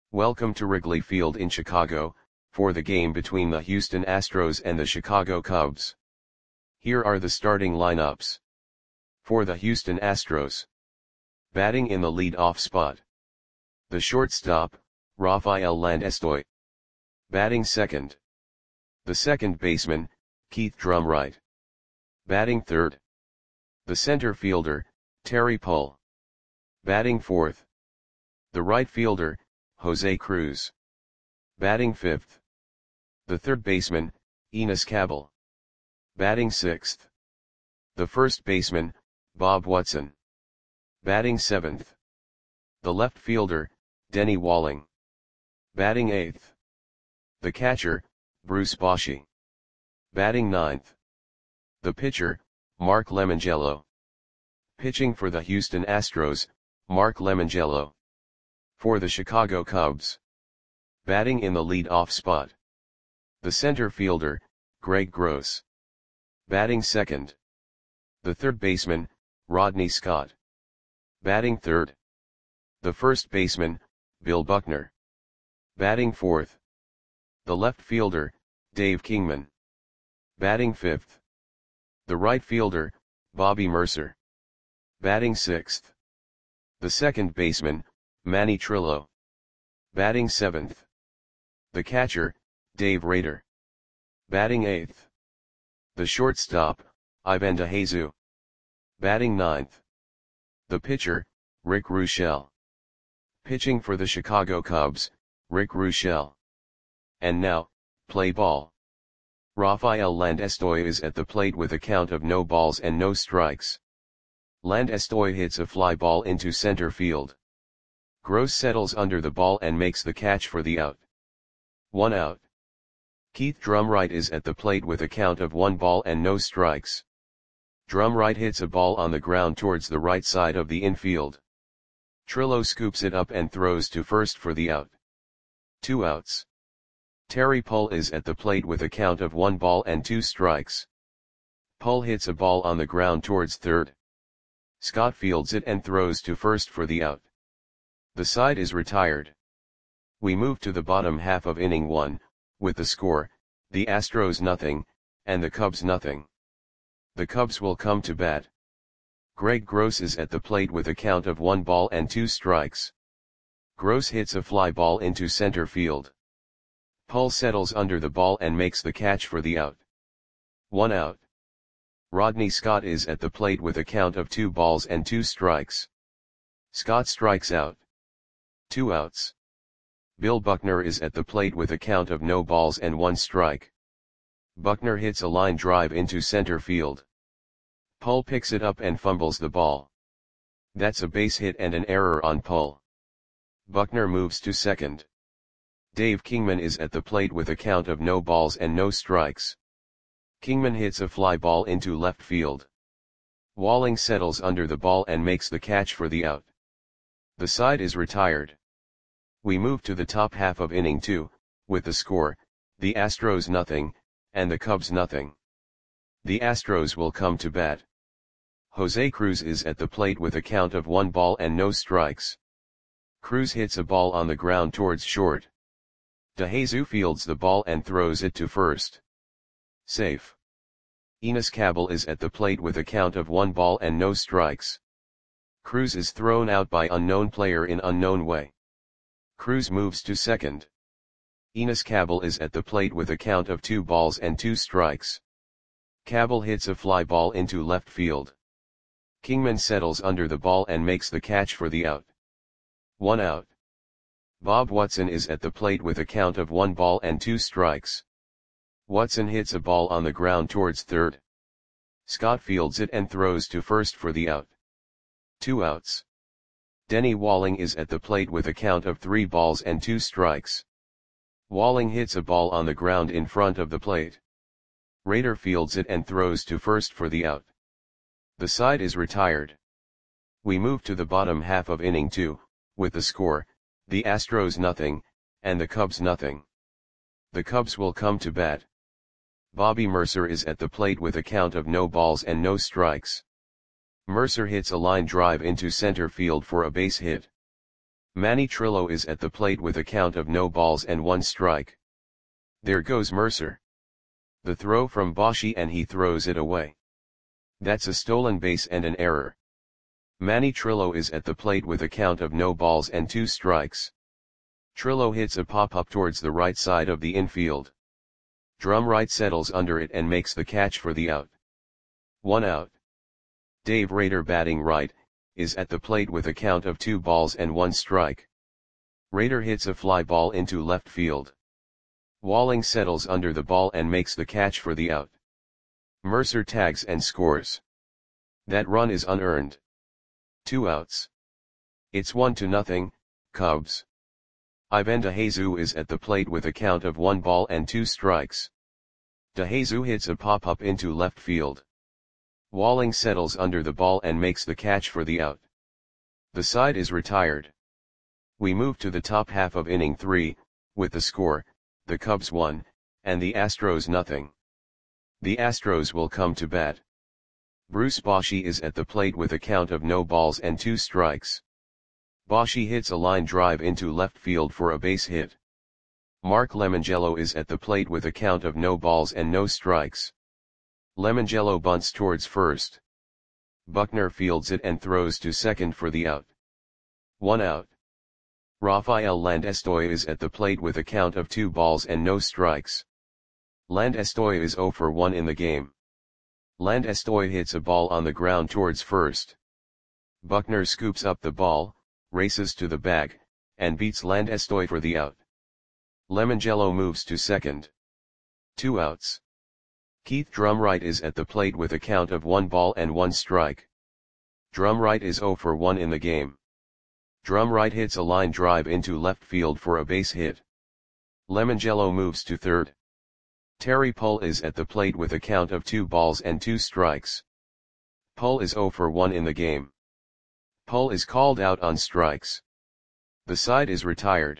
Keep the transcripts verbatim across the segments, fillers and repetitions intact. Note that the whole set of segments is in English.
Welcome to Wrigley Field in Chicago, for the game between the Houston Astros and the Chicago Cubs. Here are the starting lineups. For the Houston Astros. Batting in the lead-off spot. The shortstop, Rafael Landestoy. Batting second. The second baseman, Keith Drumright. Batting third. The center fielder, Terry Pull. Batting fourth. The right fielder, Jose Cruz. Batting fifth. The third baseman, Enos Cabell. Batting sixth. The first baseman, Bob Watson. Batting seventh. The left fielder, Denny Walling. Batting eighth. The catcher, Bruce Bochy. Batting ninth. The pitcher, Mark Lemangelo. Pitching for the Houston Astros, Mark Lemangelo. For the Chicago Cubs. Batting in the lead-off spot. The center fielder, Greg Gross. Batting second. The third baseman, Rodney Scott. Batting third. The first baseman, Bill Buckner. Batting fourth. The left fielder, Dave Kingman. Batting fifth. The right fielder, Bobby Murcer. Batting sixth. The second baseman, Manny Trillo. Batting seventh. The catcher, Dave Rader. Batting eighth. The shortstop, Ivan DeJesus. Batting ninth. The pitcher, Rick Ruschel. Pitching for the Chicago Cubs, Rick Ruschel. And now, play ball. Rafael Landestoy is at the plate with a count of no balls and no strikes. Landestoy hits a fly ball into center field. Gross settles under the ball and makes the catch for the out. One out. Keith Drumright is at the plate with a count of one ball and no strikes. Drumright hits a ball on the ground towards the right side of the infield. Trillo scoops it up and throws to first for the out. Two outs. Terry Pull is at the plate with a count of one ball and two strikes. Pull hits a ball on the ground towards third. Scott fields it and throws to first for the out. The side is retired. We move to the bottom half of inning one, with the score, the Astros nothing, and the Cubs nothing. The Cubs will come to bat. Greg Gross is at the plate with a count of one ball and two strikes. Gross hits a fly ball into center field. Pull settles under the ball and makes the catch for the out. One out. Rodney Scott is at the plate with a count of two balls and two strikes. Scott strikes out. Two outs. Bill Buckner is at the plate with a count of no balls and one strike. Buckner hits a line drive into center field. Pull picks it up and fumbles the ball. That's a base hit and an error on Pull. Buckner moves to second. Dave Kingman is at the plate with a count of no balls and no strikes. Kingman hits a fly ball into left field. Walling settles under the ball and makes the catch for the out. The side is retired. We move to the top half of inning two, with the score, the Astros nothing, and the Cubs nothing. The Astros will come to bat. Jose Cruz is at the plate with a count of one ball and no strikes. Cruz hits a ball on the ground towards short. DeJesus fields the ball and throws it to first. Safe. Enos Cabell is at the plate with a count of one ball and no strikes. Cruz is thrown out by unknown player in unknown way. Cruz moves to second. Enos Cabell is at the plate with a count of two balls and two strikes. Cabell hits a fly ball into left field. Kingman settles under the ball and makes the catch for the out. One out. Bob Watson is at the plate with a count of one ball and two strikes. Watson hits a ball on the ground towards third. Scott fields it and throws to first for the out. Two outs. Denny Walling is at the plate with a count of three balls and two strikes. Walling hits a ball on the ground in front of the plate. Rader fields it and throws to first for the out. The side is retired. We move to the bottom half of inning two, with the score, the Astros nothing, and the Cubs nothing. The Cubs will come to bat. Bobby Murcer is at the plate with a count of no balls and no strikes. Murcer hits a line drive into center field for a base hit. Manny Trillo is at the plate with a count of no balls and one strike. There goes Mercer. The throw from Boshi and he throws it away. That's a stolen base and an error. Manny Trillo is at the plate with a count of no balls and two strikes. Trillo hits a pop-up towards the right side of the infield. Drum right settles under it and makes the catch for the out. One out. Dave Rader batting right, is at the plate with a count of two balls and one strike. Rader hits a fly ball into left field. Walling settles under the ball and makes the catch for the out. Mercer tags and scores. That run is unearned. Two outs. It's one to nothing, Cubs. Ivan DeJesus is at the plate with a count of one ball and two strikes. DeJesus hits a pop-up into left field. Walling settles under the ball and makes the catch for the out. The side is retired. We move to the top half of inning three, with the score, the Cubs one, and the Astros nothing. The Astros will come to bat. Bruce Bochy is at the plate with a count of no balls and two strikes. Bochy hits a line drive into left field for a base hit. Mark Lemongello is at the plate with a count of no balls and no strikes. Lemongello bunts towards first. Buckner fields it and throws to second for the out. One out. Rafael Landestoy is at the plate with a count of two balls and no strikes. Landestoy is zero for one in the game. Landestoy hits a ball on the ground towards first. Buckner scoops up the ball, races to the bag, and beats Landestoy for the out. Lemongello moves to second. Two outs. Keith Drumright is at the plate with a count of one ball and one strike. Drumright is zero for one in the game. Drumright hits a line drive into left field for a base hit. Lemongello moves to third. Terry Pull is at the plate with a count of two balls and two strikes. Pull is zero for one in the game. Pull is called out on strikes. The side is retired.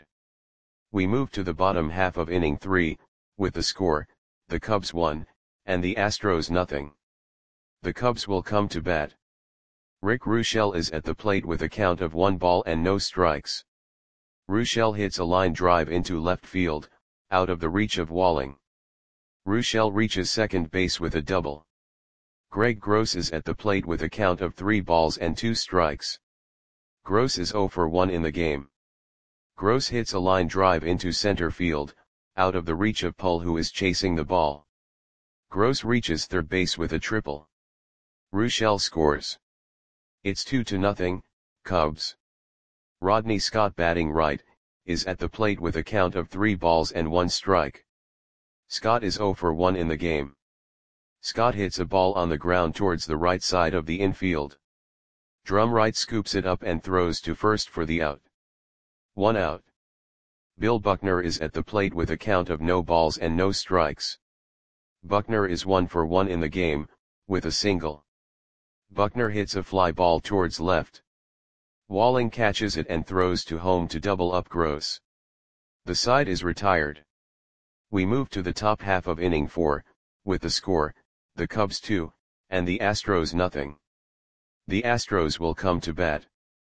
We move to the bottom half of inning three, with the score, the Cubs one, and the Astros nothing. The Cubs will come to bat. Rick Ruschel is at the plate with a count of one ball and no strikes. Ruschel hits a line drive into left field, out of the reach of Walling. Ruschel reaches second base with a double. Greg Gross is at the plate with a count of three balls and two strikes. Gross is zero for one in the game. Gross hits a line drive into center field, out of the reach of Pull who is chasing the ball. Gross reaches third base with a triple. Ruschel scores. It's two to nothing, Cubs. Rodney Scott batting right, is at the plate with a count of three balls and one strike. Scott is zero for one in the game. Scott hits a ball on the ground towards the right side of the infield. Drumright scoops it up and throws to first for the out. One out. Bill Buckner is at the plate with a count of no balls and no strikes. Buckner is one for one in the game, with a single. Buckner hits a fly ball towards left. Walling catches it and throws to home to double up Gross. The side is retired. We move to the top half of inning four, with the score, the Cubs two, and the Astros nothing. The Astros will come to bat.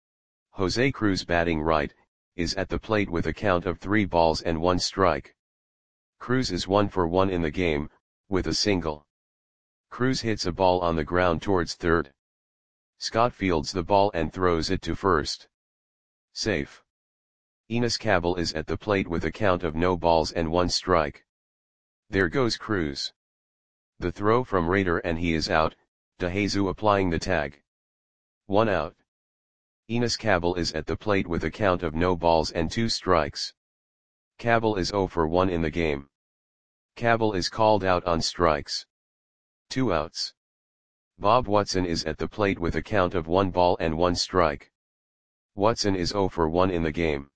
Jose Cruz batting right, is at the plate with a count of three balls and one strike. Cruz is one for one in the game, with a single. Cruz hits a ball on the ground towards third. Scott fields the ball and throws it to first. Safe. Enos Cabell is at the plate with a count of no balls and one strike. There goes Cruz. The throw from Rader and he is out, DeJesus applying the tag. One out. Enos Cabell is at the plate with a count of no balls and two strikes. Cabell is zero for one in the game. Cabell is called out on strikes. Two outs. Bob Watson is at the plate with a count of one ball and one strike. Watson is zero for one in the game.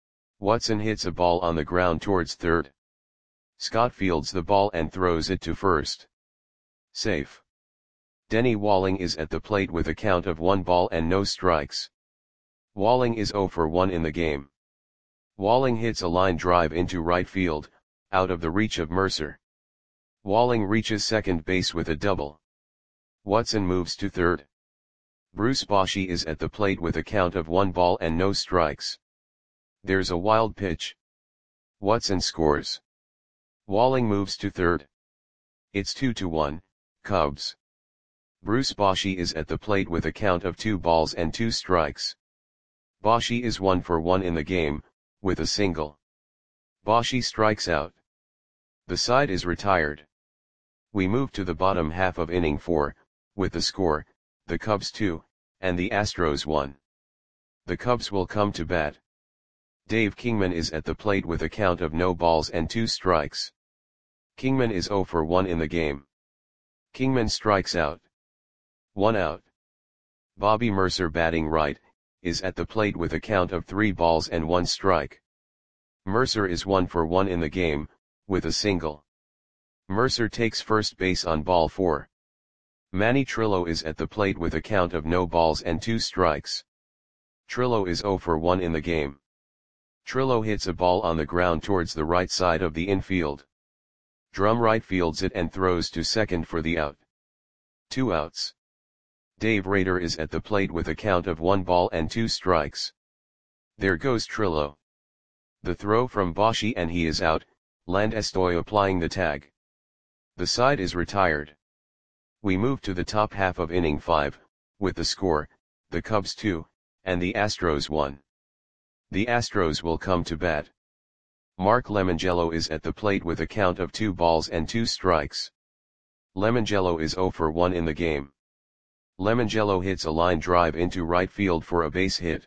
Watson hits a ball on the ground towards third. Scott fields the ball and throws it to first. Safe. Denny Walling is at the plate with a count of one ball and no strikes. Walling is zero for one in the game. Walling hits a line drive into right field, out of the reach of Mercer. Walling reaches second base with a double. Watson moves to third. Bruce Bochy is at the plate with a count of one ball and no strikes. There's a wild pitch. Watson scores. Walling moves to third. It's two to one, Cubs. Bruce Bochy is at the plate with a count of two balls and two strikes. Bochy is one for one in the game, with a single. Bochy strikes out. The side is retired. We move to the bottom half of inning four, with the score, the Cubs two, and the Astros one. The Cubs will come to bat. Dave Kingman is at the plate with a count of no balls and two strikes. Kingman is zero for one in the game. Kingman strikes out. One out. Bobby Mercer, batting right, is at the plate with a count of three balls and one strike. Mercer is one for one in the game, with a single. Mercer takes first base on ball four. Manny Trillo is at the plate with a count of no balls and two strikes. Trillo is zero for one in the game. Trillo hits a ball on the ground towards the right side of the infield. Drum right fields it and throws to second for the out. Two outs. Dave Rader is at the plate with a count of one ball and two strikes. There goes Trillo. The throw from Bochy and he is out, Landestoy applying the tag. The side is retired. We move to the top half of inning five, with the score, the Cubs two, and the Astros one. The Astros will come to bat. Mark Lemongello is at the plate with a count of two balls and two strikes. Lemongello is zero for one in the game. Lemongello hits a line drive into right field for a base hit.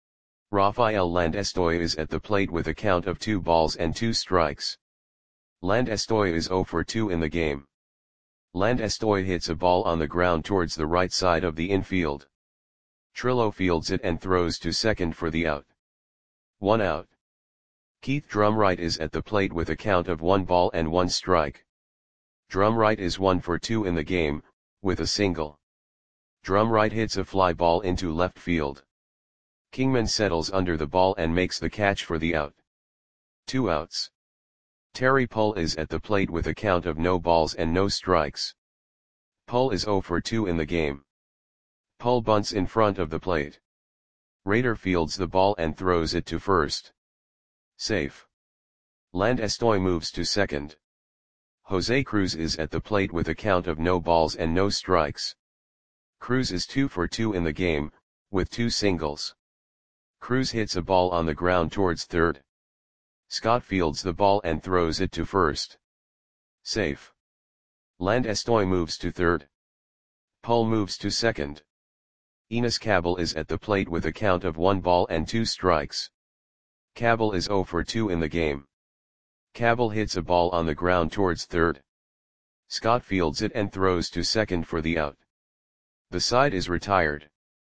Rafael Landestoy is at the plate with a count of two balls and two strikes. Landestoy is zero for two in the game. Landestoy hits a ball on the ground towards the right side of the infield. Trillo fields it and throws to second for the out. One out. Keith Drumright is at the plate with a count of one ball and one strike. Drumright is one for two in the game, with a single. Drumright hits a fly ball into left field. Kingman settles under the ball and makes the catch for the out. Two outs. Terry Pull is at the plate with a count of no balls and no strikes. Pull is zero for two in the game. Pull bunts in front of the plate. Rader fields the ball and throws it to first. Safe. Landestoy moves to second. Jose Cruz is at the plate with a count of no balls and no strikes. Cruz is two for two in the game, with two singles. Cruz hits a ball on the ground towards third. Scott fields the ball and throws it to first. Safe. Landestoy moves to third. Pull moves to second. Enos Cabell is at the plate with a count of one ball and two strikes. Cabell is zero for two in the game. Cabell hits a ball on the ground towards third. Scott fields it and throws to second for the out. The side is retired.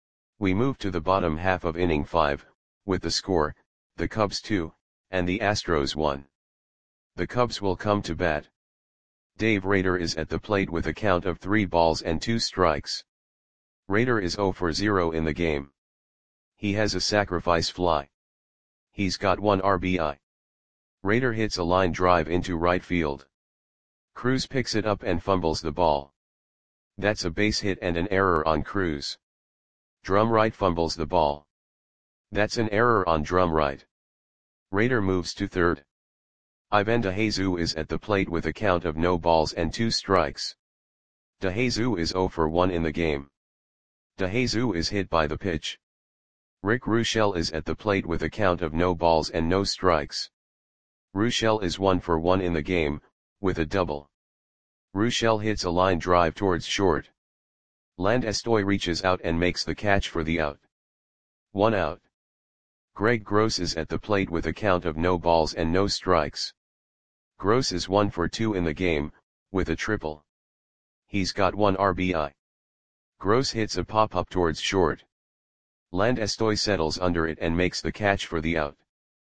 We move to the bottom half of inning five, with the score, the Cubs two, and the Astros one. The Cubs will come to bat. Dave Rader is at the plate with a count of three balls and two strikes. Rader is zero for zero in the game. He has a sacrifice fly. He's got one R B I. Rader hits a line drive into right field. Cruz picks it up and fumbles the ball. That's a base hit and an error on Cruz. Drumright fumbles the ball. That's an error on Drumright. Rader moves to third. Ivan DeJesus is at the plate with a count of no balls and two strikes. DeJesus is zero for one in the game. DeJesus is hit by the pitch. Rick Ruschel is at the plate with a count of no balls and no strikes. Ruschel is one for one in the game, with a double. Ruschel hits a line drive towards short. Landestoy reaches out and makes the catch for the out. One out. Greg Gross is at the plate with a count of no balls and no strikes. Gross is one for two in the game, with a triple. He's got one R B I. Gross hits a pop-up towards short. Landestoy settles under it and makes the catch for the out.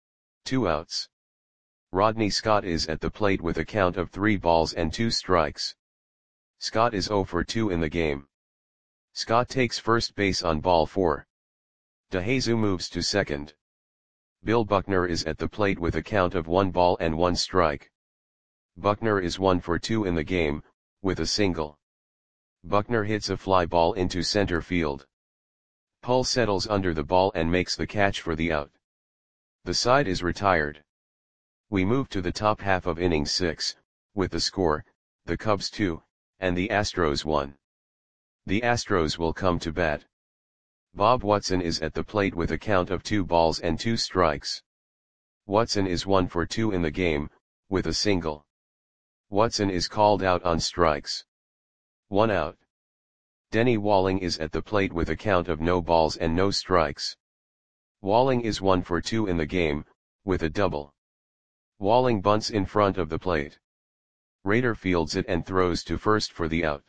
Two outs. Rodney Scott is at the plate with a count of three balls and two strikes. Scott is zero for two in the game. Scott takes first base on ball four. DeJesus moves to second. Bill Buckner is at the plate with a count of one ball and one strike. Buckner is one for two in the game, with a single. Buckner hits a fly ball into center field. Pull settles under the ball and makes the catch for the out. The side is retired. We move to the top half of inning six, with the score, the Cubs two, and the Astros one. The Astros will come to bat. Bob Watson is at the plate with a count of two balls and two strikes. Watson is one for two in the game, with a single. Watson is called out on strikes. One out. Denny Walling is at the plate with a count of no balls and no strikes. Walling is one for two in the game, with a double. Walling bunts in front of the plate. Rader fields it and throws to first for the out.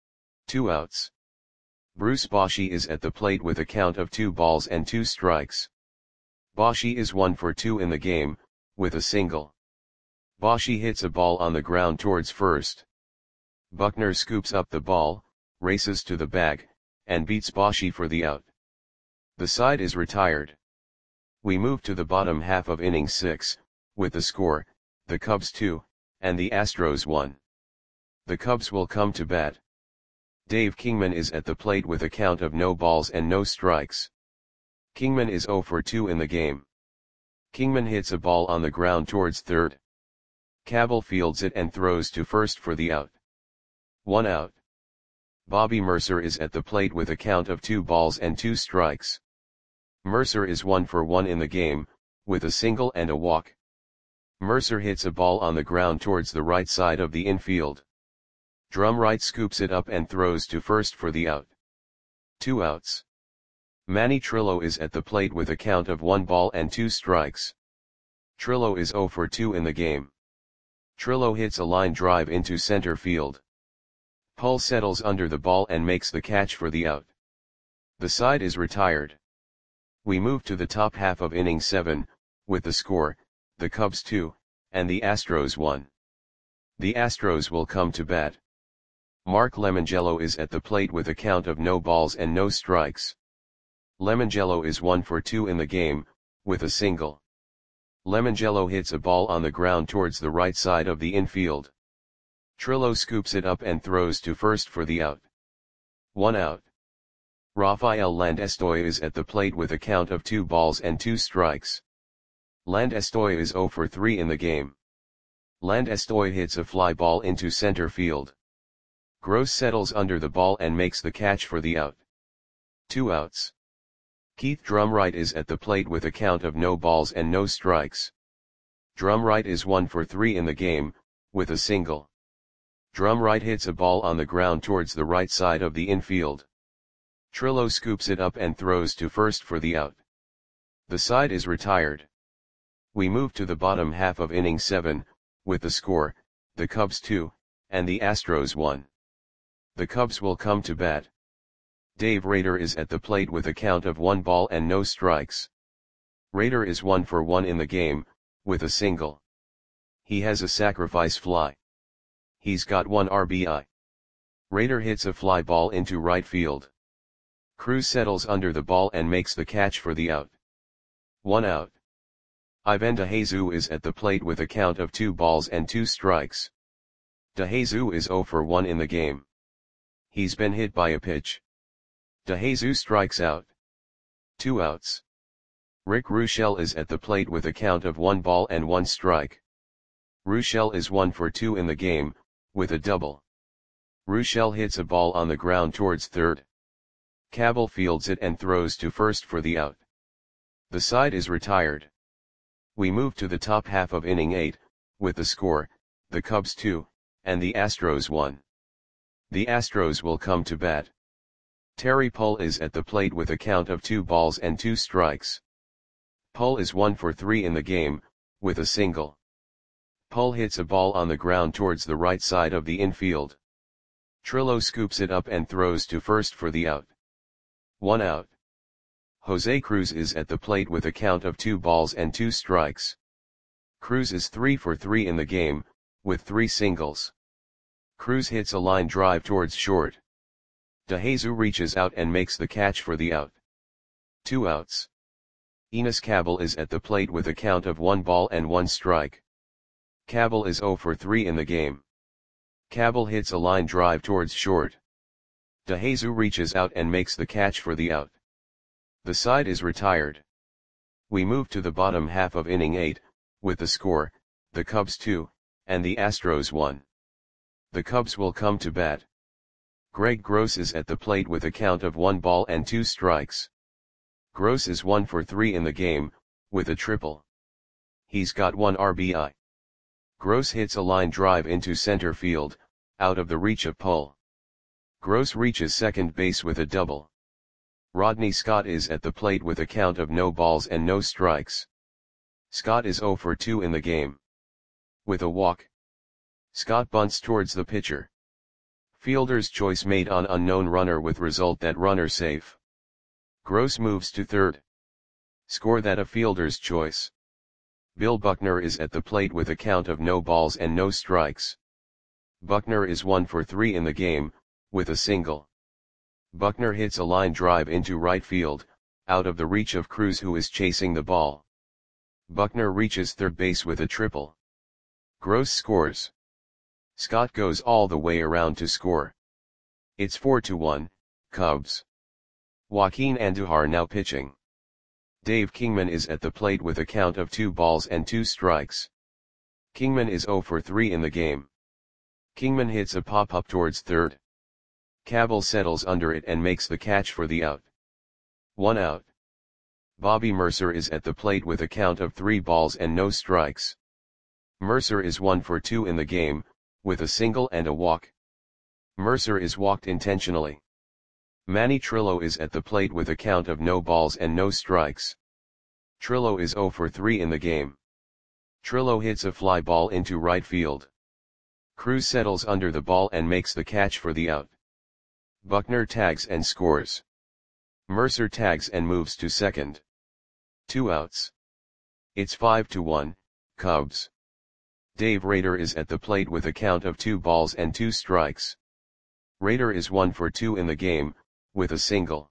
Two outs. Bruce Bochy is at the plate with a count of two balls and two strikes. Bochy is one for two in the game, with a single. Bochy hits a ball on the ground towards first. Buckner scoops up the ball, races to the bag, and beats Bochy for the out. The side is retired. We move to the bottom half of inning six, with the score, the Cubs two, and the Astros one. The Cubs will come to bat. Dave Kingman is at the plate with a count of no balls and no strikes. Kingman is zero for two in the game. Kingman hits a ball on the ground towards third. Cabell fields it and throws to first for the out. One out. Bobby Mercer is at the plate with a count of two balls and two strikes. Mercer is one for one in the game, with a single and a walk. Mercer hits a ball on the ground towards the right side of the infield. Drumright scoops it up and throws to first for the out. Two outs. Manny Trillo is at the plate with a count of one ball and two strikes. Trillo is zero for two in the game. Trillo hits a line drive into center field. Pull settles under the ball and makes the catch for the out. The side is retired. We move to the top half of inning seven, with the score, the Cubs two, and the Astros one. The Astros will come to bat. Mark Lemongello is at the plate with a count of no balls and no strikes. Lemongello is one for two in the game, with a single. Lemongello hits a ball on the ground towards the right side of the infield. Trillo scoops it up and throws to first for the out. One out. Rafael Landestoy is at the plate with a count of two balls and two strikes. Landestoy is zero for three in the game. Landestoy hits a fly ball into center field. Gross settles under the ball and makes the catch for the out. Two outs. Keith Drumright is at the plate with a count of no balls and no strikes. Drumright is one for three in the game, with a single. Drumright hits a ball on the ground towards the right side of the infield. Trillo scoops it up and throws to first for the out. The side is retired. We move to the bottom half of inning seven, with the score, the Cubs two, and the Astros one. The Cubs will come to bat. Dave Rader is at the plate with a count of one ball and no strikes. Rader is one for one in the game, with a single. He has a sacrifice fly. He's got one R B I. Rader hits a fly ball into right field. Cruz settles under the ball and makes the catch for the out. One out. Ivan DeJesus is at the plate with a count of two balls and two strikes. DeJesus is zero for one in the game. He's been hit by a pitch. DeJesus strikes out. Two outs. Rick Ruschel is at the plate with a count of one ball and one strike. Ruschel is one for two in the game, with a double. Ruschel hits a ball on the ground towards third. Cabell fields it and throws to first for the out. The side is retired. We move to the top half of inning eight, with the score, the Cubs two, and the Astros one. The Astros will come to bat. Terry Pull is at the plate with a count of two balls and two strikes. Pull is one for three in the game, with a single. Pull hits a ball on the ground towards the right side of the infield. Trillo scoops it up and throws to first for the out. One out. Jose Cruz is at the plate with a count of two balls and two strikes. Cruz is three for three in the game, with three singles. Cruz hits a line drive towards short. DeJesus reaches out and makes the catch for the out. Two outs. Enos Cabell is at the plate with a count of one ball and one strike. Cabell is zero for three in the game. Cabell hits a line drive towards short. DeJesus reaches out and makes the catch for the out. The side is retired. We move to the bottom half of inning eight, with the score, the Cubs two, and the Astros one. The Cubs will come to bat. Greg Gross is at the plate with a count of one ball and two strikes. Gross is one for three in the game, with a triple. He's got one R B I. Gross hits a line drive into center field, out of the reach of Pull. Gross reaches second base with a double. Rodney Scott is at the plate with a count of no balls and no strikes. Scott is zero for two in the game. With a walk. Scott bunts towards the pitcher. Fielder's choice made on unknown runner with result that runner safe. Gross moves to third. Score that a fielder's choice. Bill Buckner is at the plate with a count of no balls and no strikes. Buckner is one for three in the game, with a single. Buckner hits a line drive into right field, out of the reach of Cruz who is chasing the ball. Buckner reaches third base with a triple. Gross scores. Scott goes all the way around to score. It's four to one, Cubs. Joaquin Andujar now pitching. Dave Kingman is at the plate with a count of two balls and two strikes. Kingman is zero for three in the game. Kingman hits a pop-up towards third. Cabell settles under it and makes the catch for the out. One out. Bobby Mercer is at the plate with a count of three balls and no strikes. Mercer is one for two in the game, with a single and a walk. Mercer is walked intentionally. Manny Trillo is at the plate with a count of no balls and no strikes. Trillo is zero for three in the game. Trillo hits a fly ball into right field. Cruz settles under the ball and makes the catch for the out. Buckner tags and scores. Mercer tags and moves to second. Two outs. It's five to one, Cubs. Dave Rader is at the plate with a count of two balls and two strikes. Rader is one for two in the game, with a single.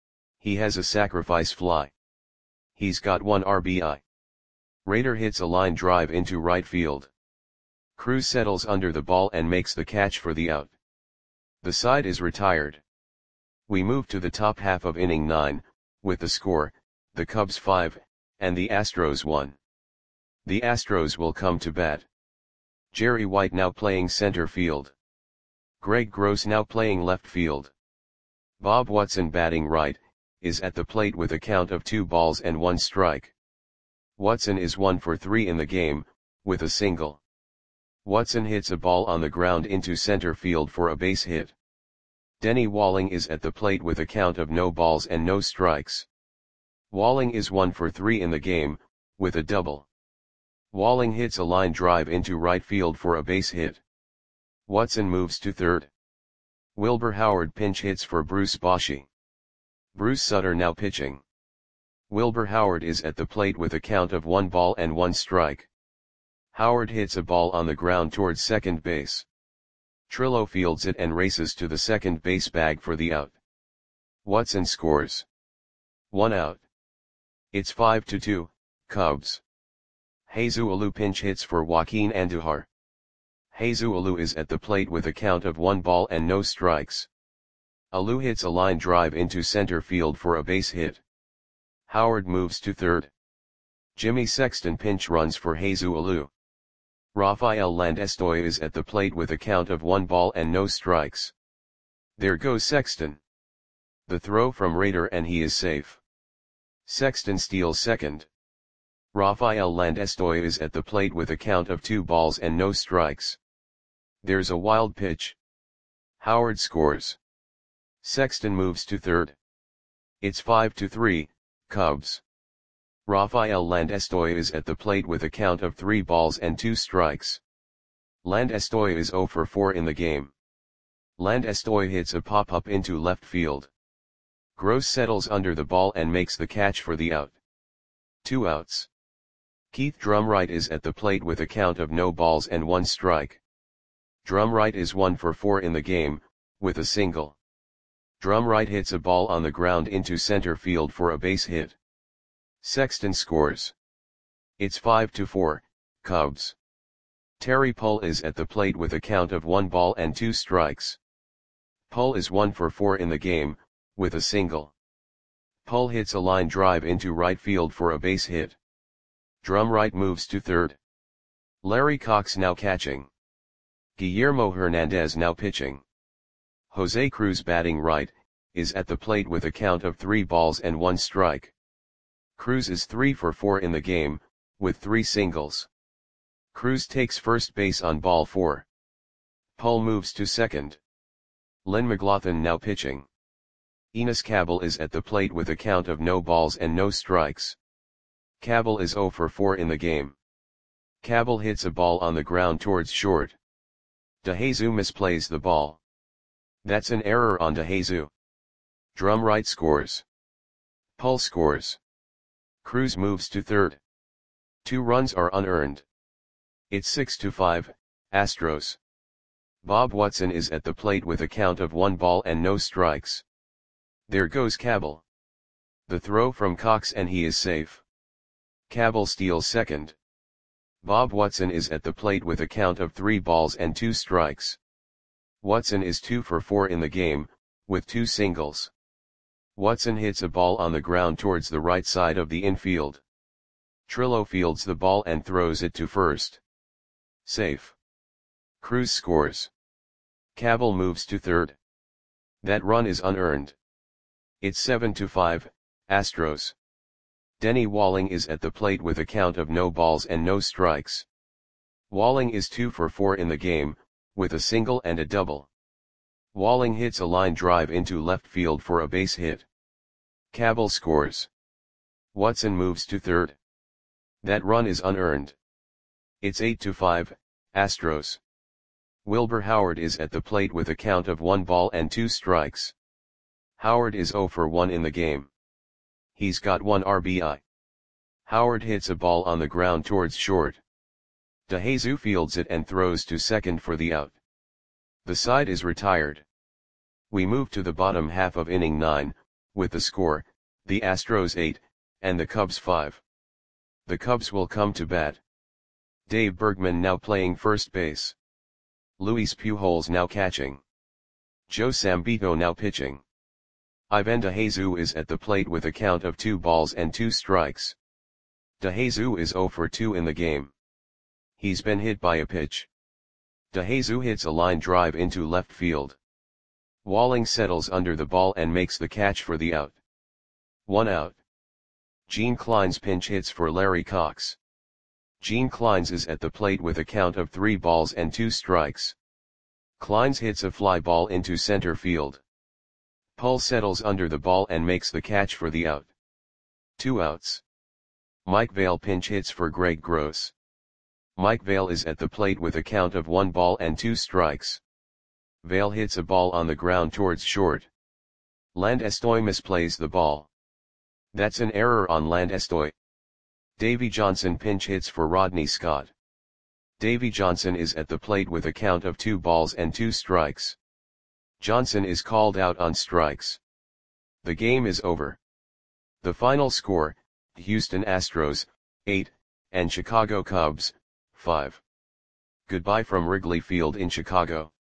He has a sacrifice fly. He's got one R B I. Rader hits a line drive into right field. Cruz settles under the ball and makes the catch for the out. The side is retired. We move to the top half of inning nine, with the score, the Cubs five, and the Astros one. The Astros will come to bat. Jerry White now playing center field. Greg Gross now playing left field. Bob Watson batting right, is at the plate with a count of two balls and one strike. Watson is one for three in the game, with a single. Watson hits a ball on the ground into center field for a base hit. Denny Walling is at the plate with a count of no balls and no strikes. Walling is one for three in the game, with a double. Walling hits a line drive into right field for a base hit. Watson moves to third. Wilbur Howard pinch hits for Bruce Bochy. Bruce Sutter now pitching. Wilbur Howard is at the plate with a count of one ball and one strike. Howard hits a ball on the ground towards second base. Trillo fields it and races to the second base bag for the out. Watson scores. One out. It's five to two, Cubs. Jesus Alou pinch hits for Joaquin Andujar. Jesus Alou is at the plate with a count of one ball and no strikes. Alou hits a line drive into center field for a base hit. Howard moves to third. Jimmy Sexton pinch runs for Jesus Alou. Rafael Landestoy is at the plate with a count of one ball and no strikes. There goes Sexton. The throw from Rader and he is safe. Sexton steals second. Rafael Landestoy is at the plate with a count of two balls and no strikes. There's a wild pitch. Howard scores. Sexton moves to third. It's five to three, Cubs. Rafael Landestoy is at the plate with a count of three balls and two strikes. Landestoy is zero for four in the game. Landestoy hits a pop-up into left field. Gross settles under the ball and makes the catch for the out. Two outs. Keith Drumright is at the plate with a count of no balls and one strike. Drumright is one for four in the game, with a single. Drumright hits a ball on the ground into center field for a base hit. Sexton scores. It's five to four, Cubs. Terry Pull is at the plate with a count of one ball and two strikes. Pull is one for four in the game, with a single. Pull hits a line drive into right field for a base hit. Drum right moves to third. Larry Cox now catching. Guillermo Hernandez now pitching. Jose Cruz batting right, is at the plate with a count of three balls and one strike. Cruz is three for four in the game, with three singles. Cruz takes first base on ball four. Pull moves to second. Len McLaughlin now pitching. Enos Cabell is at the plate with a count of no balls and no strikes. Cabell is zero for four in the game. Cabell hits a ball on the ground towards short. DeJesus misplays the ball. That's an error on DeJesus. Drum right scores. Pull scores. Cruz moves to third. Two runs are unearned. It's six to five, Astros. Bob Watson is at the plate with a count of one ball and no strikes. There goes Cabell. The throw from Cox and he is safe. Cabell steals second. Bob Watson is at the plate with a count of three balls and two strikes. Watson is two for four in the game, with two singles. Watson hits a ball on the ground towards the right side of the infield. Trillo fields the ball and throws it to first. Safe. Cruz scores. Cabell moves to third. That run is unearned. It's seven to five, Astros. Denny Walling is at the plate with a count of no balls and no strikes. Walling is two for four in the game, with a single and a double. Walling hits a line drive into left field for a base hit. Cabell scores. Watson moves to third. That run is unearned. It's eight to five, Astros. Wilbur Howard is at the plate with a count of one ball and two strikes. Howard is zero for one in the game. He's got one R B I. Howard hits a ball on the ground towards short. DeJesus fields it and throws to second for the out. The side is retired. We move to the bottom half of inning nine, with the score, the Astros eight, and the Cubs five. The Cubs will come to bat. Dave Bergman now playing first base. Luis Pujols now catching. Joe Sambito now pitching. Ivan DeJesus is at the plate with a count of two balls and two strikes. DeJesus is zero for two in the game. He's been hit by a pitch. DeJesus hits a line drive into left field. Walling settles under the ball and makes the catch for the out. One out. Gene Clines pinch hits for Larry Cox. Gene Clines is at the plate with a count of three balls and two strikes. Clines hits a fly ball into center field. Pull settles under the ball and makes the catch for the out. Two outs. Mike Vail pinch hits for Greg Gross. Mike Vail is at the plate with a count of one ball and two strikes. Vail hits a ball on the ground towards short. Landestoy misplays the ball. That's an error on Landestoy. Davy Johnson pinch hits for Rodney Scott. Davy Johnson is at the plate with a count of two balls and two strikes. Johnson is called out on strikes. The game is over. The final score, Houston Astros, eight, and Chicago Cubs, five. Goodbye from Wrigley Field in Chicago.